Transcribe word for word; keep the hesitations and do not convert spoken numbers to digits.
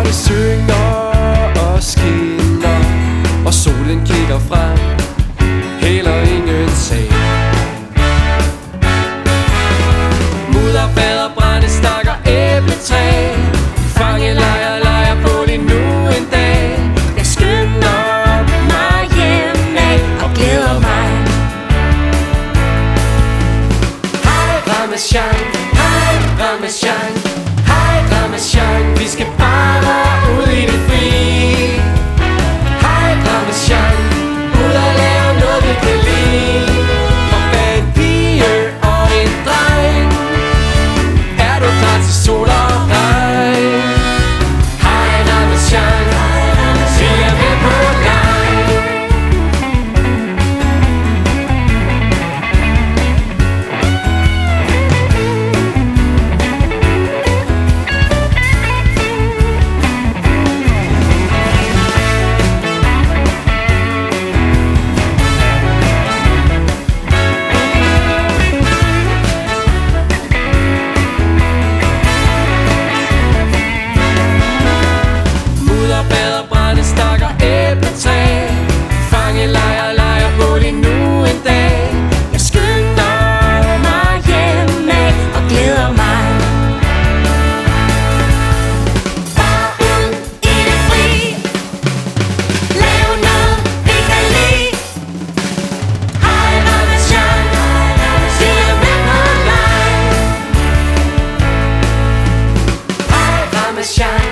det synger og skinner, og solen kigger frem, heller ingen sag. Mudderbader, brænde stakker, æbletræ, fangelejr, lejer på lige nu en dag. Jeg skynder mig hjem af og glæder mig. Hej Ramasjang, hej Ramasjang, hej Ramasjang, vi skal bare ud i det fri. Hej Ramasjang, ud og lave noget vi kan lide. Og hvad en pige og en dreng, er du klar til sol og regn? Hej Ramasjang, vi er med på leg. Mudderbader, brænde stakker, æbletræ, fangelejr, lejer på lige nu en dag. Jeg skynder mig hjem af og glæder mig. Bare ud i det fri, lave noget vi kan lide. Hej Ramasjang, vi er med på leg. Hej Ramasjang,